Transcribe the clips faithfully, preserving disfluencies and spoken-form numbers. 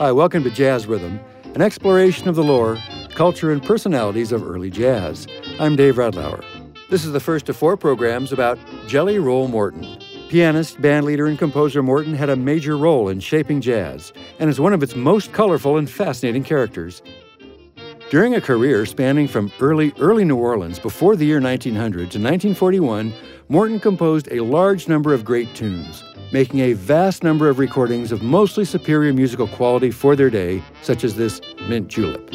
Hi, welcome to Jazz Rhythm, an exploration of the lore, culture, and personalities of early jazz. I'm Dave Radlauer. This is the first of four programs about Jelly Roll Morton. Pianist, bandleader, and composer Morton had a major role in shaping jazz and is one of its most colorful and fascinating characters. During a career spanning from early, early New Orleans before the year nineteen hundred to nineteen forty-one, Morton composed a large number of great tunes, making a vast number of recordings of mostly superior musical quality for their day, such as this Mint Julep.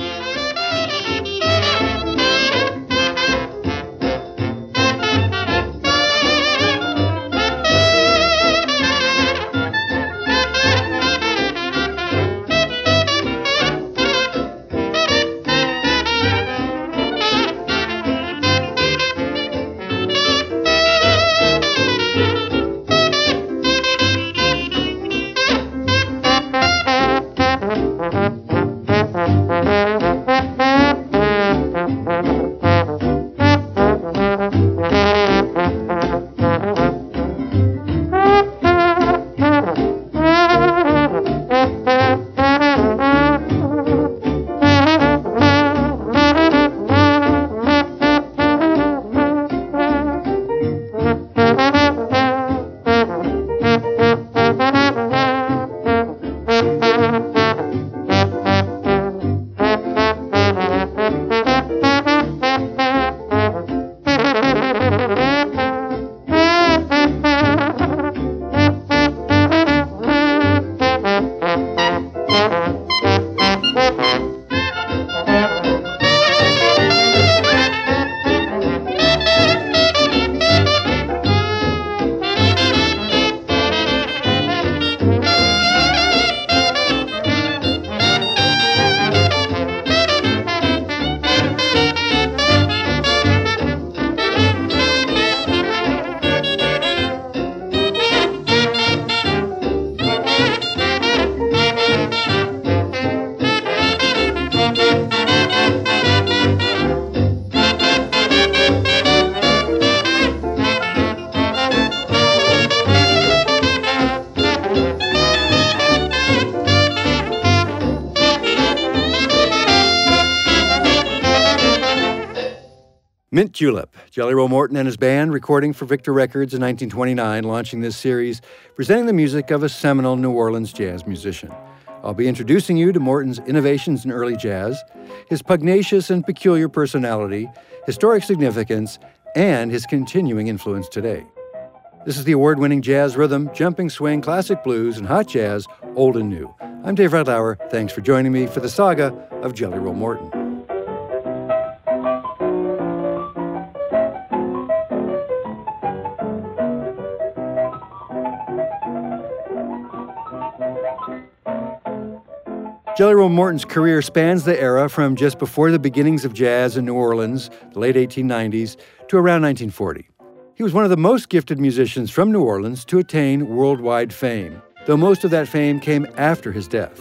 Mint Julep, Jelly Roll Morton and his band recording for Victor Records in nineteen twenty-nine, launching this series, presenting the music of a seminal New Orleans jazz musician. I'll be introducing you to Morton's innovations in early jazz, his pugnacious and peculiar personality, historic significance, and his continuing influence today. This is the award-winning jazz rhythm, jumping swing, classic blues, and hot jazz, old and new. I'm Dave Radlauer. Thanks for joining me for the saga of Jelly Roll Morton. Jelly Roll Morton's career spans the era from just before the beginnings of jazz in New Orleans, the late eighteen nineties, to around nineteen forty. He was one of the most gifted musicians from New Orleans to attain worldwide fame, though most of that fame came after his death.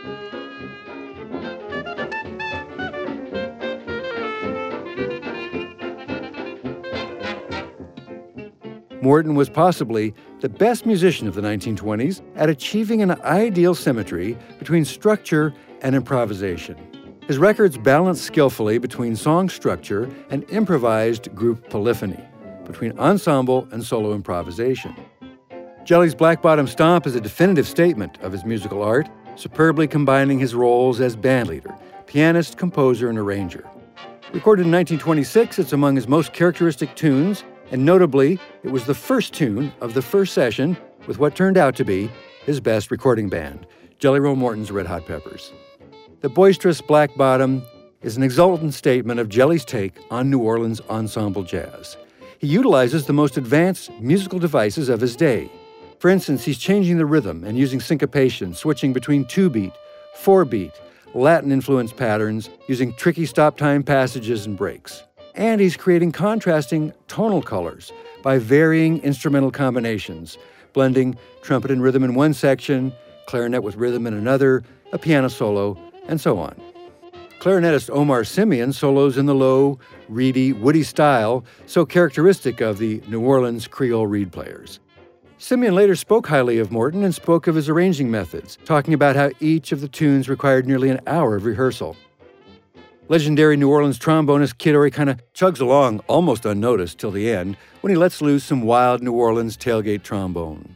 Morton was possibly the best musician of the nineteen twenties at achieving an ideal symmetry between structure and improvisation. His records balanced skillfully between song structure and improvised group polyphony, between ensemble and solo improvisation. Jelly's Black Bottom Stomp is a definitive statement of his musical art, superbly combining his roles as bandleader, pianist, composer, and arranger. Recorded in nineteen twenty-six, it's among his most characteristic tunes, and notably, it was the first tune of the first session with what turned out to be his best recording band, Jelly Roll Morton's Red Hot Peppers. The boisterous Black Bottom is an exultant statement of Jelly's take on New Orleans ensemble jazz. He utilizes the most advanced musical devices of his day. For instance, he's changing the rhythm and using syncopation, switching between two-beat, four-beat, Latin-influenced patterns, using tricky stop-time passages and breaks. And he's creating contrasting tonal colors by varying instrumental combinations, blending trumpet and rhythm in one section, clarinet with rhythm in another, a piano solo, and so on. Clarinetist Omar Simeon solos in the low, reedy, woody style so characteristic of the New Orleans Creole reed players. Simeon later spoke highly of Morton and spoke of his arranging methods, talking about how each of the tunes required nearly an hour of rehearsal. Legendary New Orleans trombonist Kid Ory kind of chugs along almost unnoticed till the end when he lets loose some wild New Orleans tailgate trombone.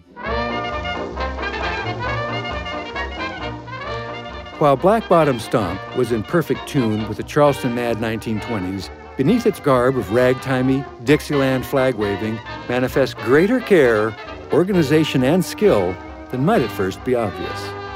While Black Bottom Stomp was in perfect tune with the Charleston Mad nineteen twenties, beneath its garb of ragtimey, Dixieland flag-waving manifests greater care, organization, and skill than might at first be obvious.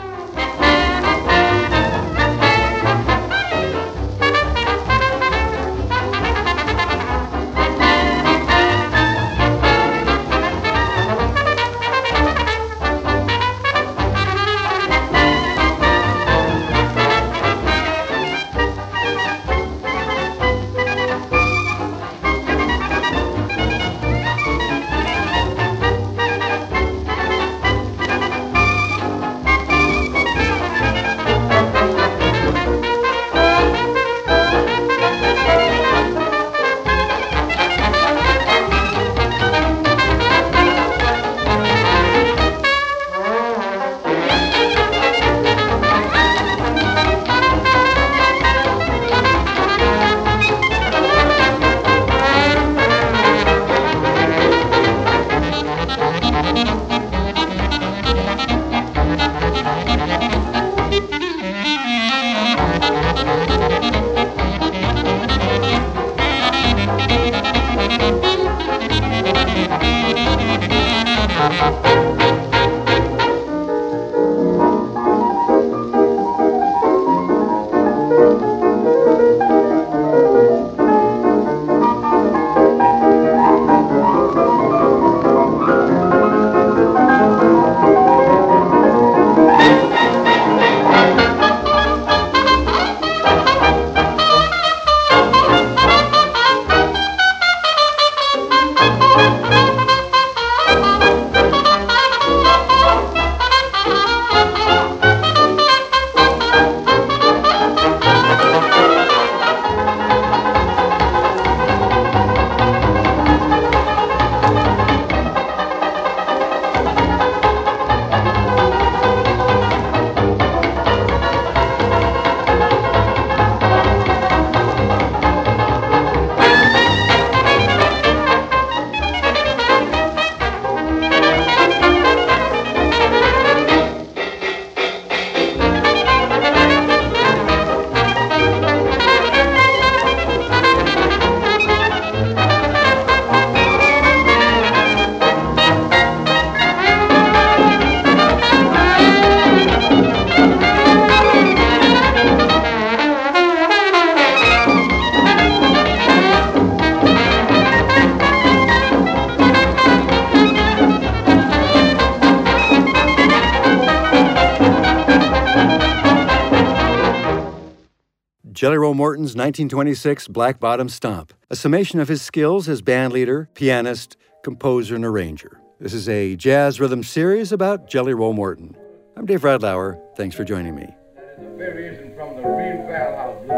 Jelly Roll Morton's nineteen twenty-six Black Bottom Stomp, a summation of his skills as bandleader, pianist, composer, and arranger. This is a jazz rhythm series about Jelly Roll Morton. I'm Dave Radlauer. Thanks for joining me. That is a variation from the real Bell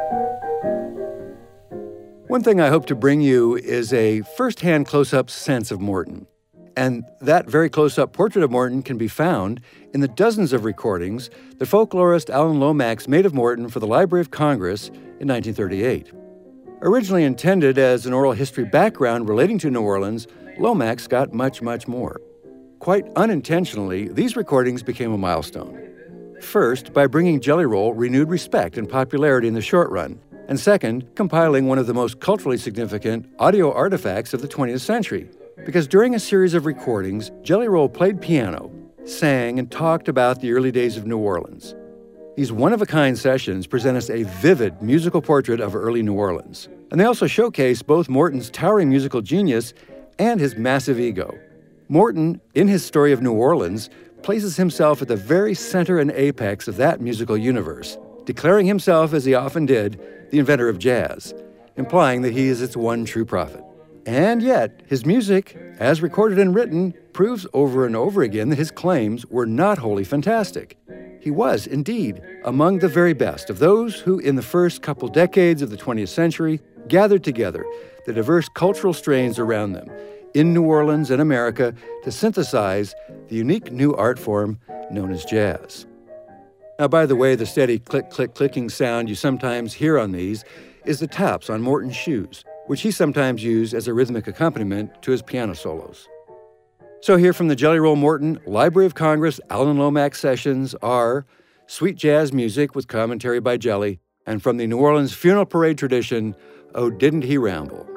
House Blues. One thing I hope to bring you is a first-hand close-up sense of Morton. And that very close-up portrait of Morton can be found in the dozens of recordings that folklorist Alan Lomax made of Morton for the Library of Congress in nineteen thirty-eight. Originally intended as an oral history background relating to New Orleans, Lomax got much, much more. Quite unintentionally, these recordings became a milestone. First, by bringing Jelly Roll renewed respect and popularity in the short run, and second, compiling one of the most culturally significant audio artifacts of the twentieth century. Because during a series of recordings, Jelly Roll played piano, sang, and talked about the early days of New Orleans. These one-of-a-kind sessions present us a vivid musical portrait of early New Orleans. And they also showcase both Morton's towering musical genius and his massive ego. Morton, in his story of New Orleans, places himself at the very center and apex of that musical universe, declaring himself, as he often did, the inventor of jazz, implying that he is its one true prophet. And yet, his music, as recorded and written, proves over and over again that his claims were not wholly fantastic. He was, indeed, among the very best of those who, in the first couple decades of the twentieth century, gathered together the diverse cultural strains around them in New Orleans and America to synthesize the unique new art form known as jazz. Now, by the way, the steady click, click, clicking sound you sometimes hear on these is the taps on Morton's shoes, which he sometimes used as a rhythmic accompaniment to his piano solos. So here from the Jelly Roll Morton Library of Congress Alan Lomax sessions are sweet jazz music with commentary by Jelly, and from the New Orleans funeral parade tradition, Oh, Didn't He Ramble?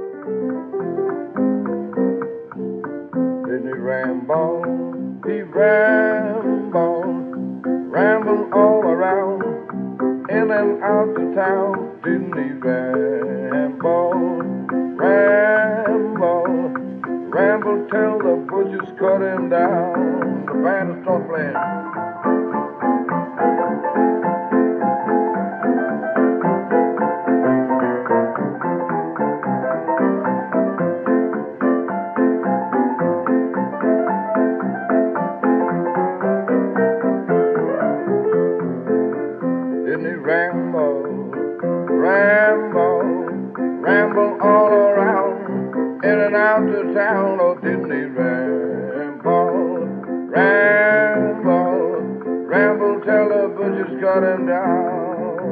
Didn't he ramble? He rambled, rambled all around, in and out of town. Didn't he ramble, ramble, ramble till the butchers cut him down. The band started playing. Ramble, ramble, ramble all around, in and out of town. Oh, didn't he ramble, ramble, ramble till the butchers cut him down.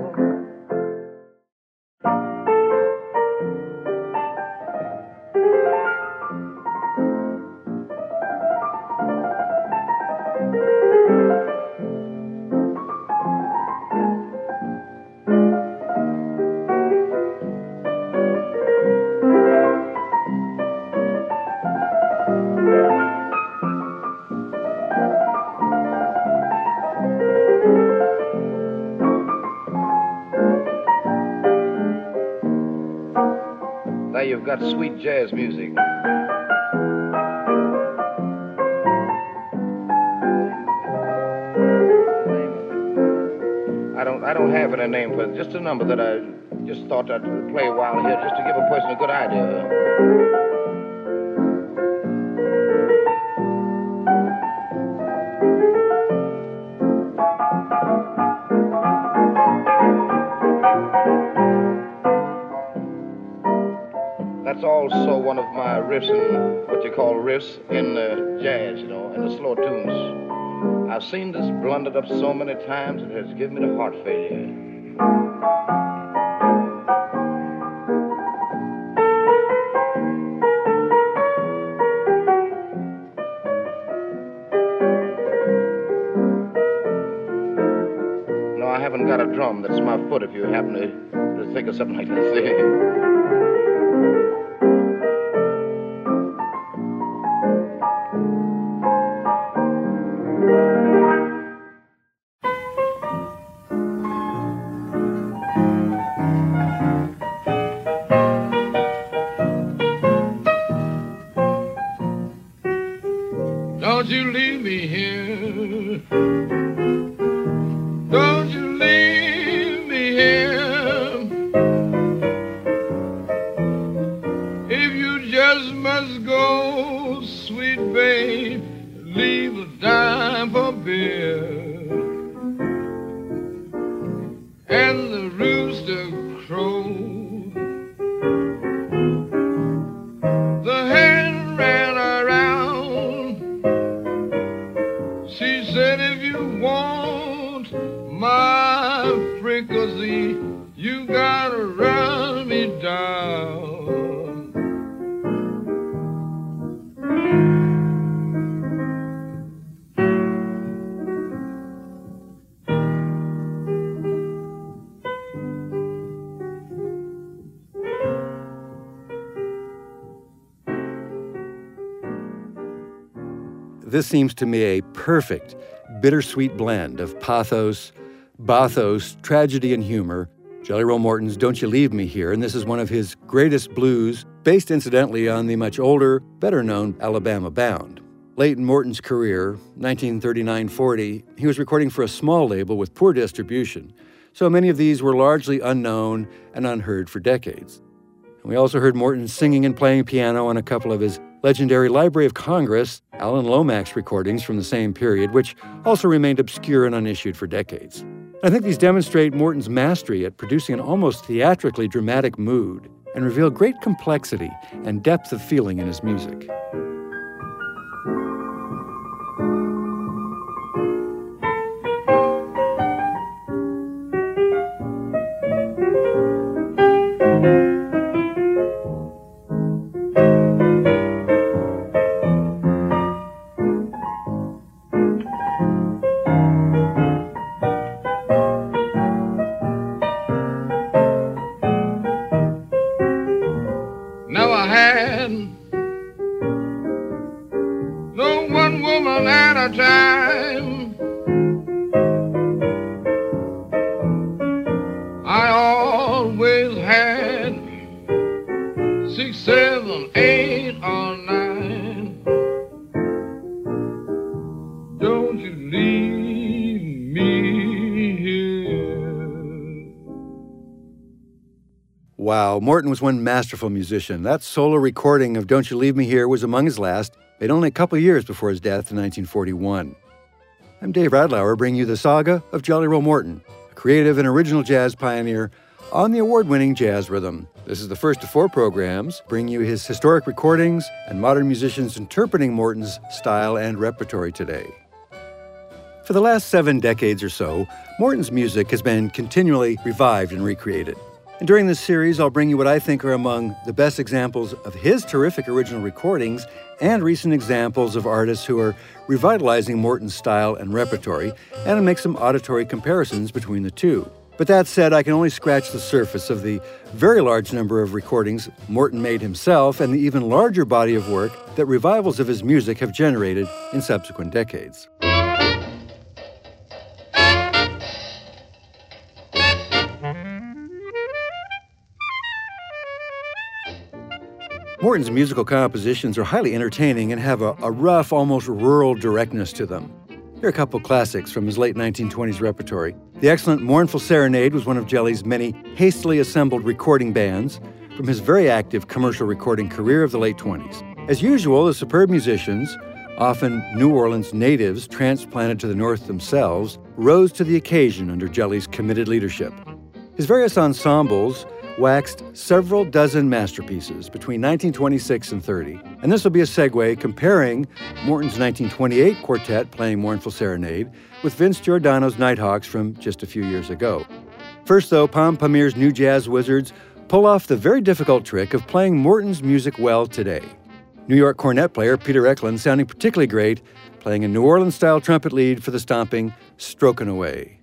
Now you've got sweet jazz music. I don't I don't have any name for it. Just a number that I just thought I'd play a while here just to give a person a good idea. That's also one of my riffs, in what you call riffs in uh, jazz, you know, in the slow tunes. I've seen this blundered up so many times, it has given me the heart failure. No, I haven't got a drum. That's my foot, if you happen to, to think of something like that. Don't you leave me here. Don't you leave me here. If you just must go, sweet babe, leave a dime for beer. And the rooster crowed. The hen ran around. She said, if you want my fricassee, you gotta run me down. This seems to me a perfect, bittersweet blend of pathos, bathos, tragedy, and humor. Jelly Roll Morton's Don't You Leave Me Here, and this is one of his greatest blues, based incidentally on the much older, better-known Alabama Bound. Late in Morton's career, nineteen thirty-nine forty, he was recording for a small label with poor distribution, so many of these were largely unknown and unheard for decades. And we also heard Morton singing and playing piano on a couple of his legendary Library of Congress, Alan Lomax recordings from the same period, which also remained obscure and unissued for decades. I think these demonstrate Morton's mastery at producing an almost theatrically dramatic mood. and reveal great complexity and depth of feeling in his music. Never had no one woman at a time. I always had six, seven, eight, or nine. Don't you leave me here. Wow, Morton was one masterful musician. That solo recording of Don't You Leave Me Here was among his last, made only a couple of years before his death in nineteen forty-one. I'm Dave Radlauer, bringing you the saga of Jelly Roll Morton, a creative and original jazz pioneer on the award-winning Jazz Rhythm. This is the first of four programs, bringing you his historic recordings and modern musicians interpreting Morton's style and repertory today. For the last seven decades or so, Morton's music has been continually revived and recreated. And during this series, I'll bring you what I think are among the best examples of his terrific original recordings and recent examples of artists who are revitalizing Morton's style and repertory, and I'll make some auditory comparisons between the two. But that said, I can only scratch the surface of the very large number of recordings Morton made himself and the even larger body of work that revivals of his music have generated in subsequent decades. Morton's musical compositions are highly entertaining and have a, a rough, almost rural directness to them. Here are a couple classics from his late nineteen twenties repertory. The excellent Mournful Serenade was one of Jelly's many hastily assembled recording bands from his very active commercial recording career of the late twenties. As usual, the superb musicians, often New Orleans natives transplanted to the North themselves, rose to the occasion under Jelly's committed leadership. His various ensembles waxed several dozen masterpieces between nineteen twenty-six and thirty. And this will be a segue comparing Morton's nineteen twenty-eight quartet playing Mournful Serenade with Vince Giordano's Nighthawks from just a few years ago. First, though, Pom Pamir's New Jazz Wizards pull off the very difficult trick of playing Morton's music well today. New York cornet player Peter Eklund sounding particularly great, playing a New Orleans-style trumpet lead for the stomping Strokin' Away.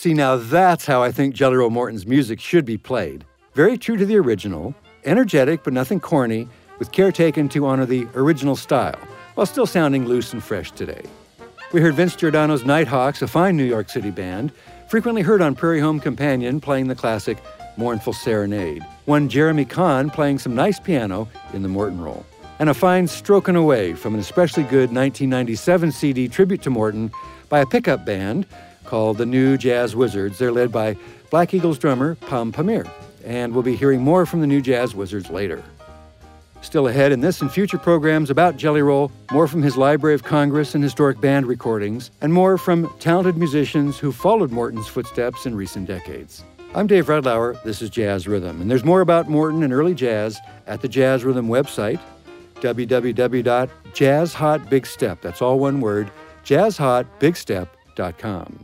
See, now that's how I think Jelly Roll Morton's music should be played. Very true to the original, energetic but nothing corny, with care taken to honor the original style, while still sounding loose and fresh today. We heard Vince Giordano's Nighthawks, a fine New York City band, frequently heard on Prairie Home Companion playing the classic Mournful Serenade. One Jeremy Kahn playing some nice piano in the Morton Roll. And a fine Strokin' Away from an especially good nineteen ninety-seven C D tribute to Morton by a pickup band called the New Jazz Wizards. They're led by Black Eagles drummer Pom Pamir. And we'll be hearing more from the New Jazz Wizards later. Still ahead in this and future programs about Jelly Roll, more from his Library of Congress and historic band recordings, and more from talented musicians who followed Morton's footsteps in recent decades. I'm Dave Redlauer, this is Jazz Rhythm, and there's more about Morton and early jazz at the Jazz Rhythm website, w w w dot jazz hot big step, that's all one word, jazz hot big step dot com.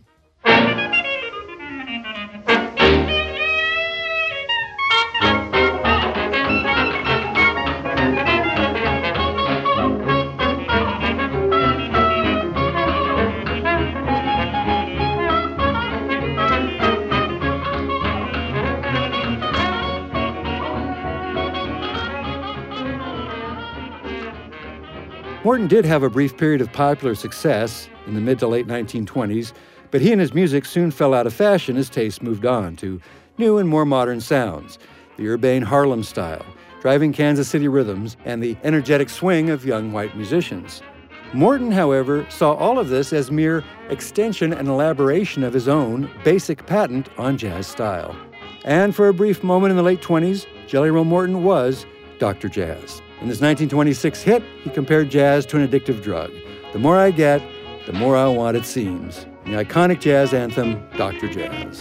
Morton did have a brief period of popular success in the mid to late nineteen twenties, but he and his music soon fell out of fashion as tastes moved on to new and more modern sounds, the urbane Harlem style, driving Kansas City rhythms, and the energetic swing of young white musicians. Morton, however, saw all of this as mere extension and elaboration of his own basic patent on jazz style. And for a brief moment in the late twenties, Jelly Roll Morton was Doctor Jazz. In this nineteen twenty-six hit, he compared jazz to an addictive drug. The more I get, the more I want it seems. The iconic jazz anthem, Doctor Jazz.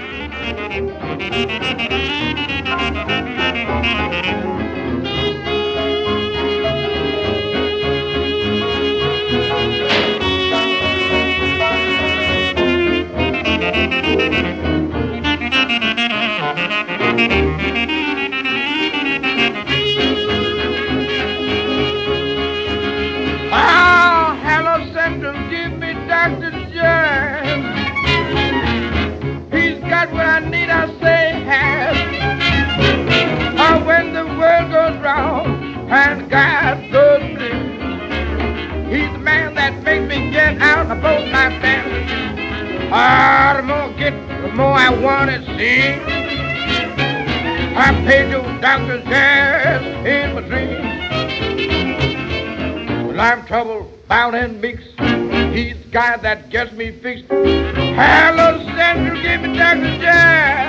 Doctor Jazz, he's got what I need, I say has. Oh, when the world goes wrong and God goes blue, he's the man that makes me get out of both my fantasies. Ah, the more I get, the more I want to see. I paid you Doctor Jazz in my dreams. Well, I'm troubled, bound and mixed. He's the guy that gets me fixed. Hello, Central, give me Doctor Jazz.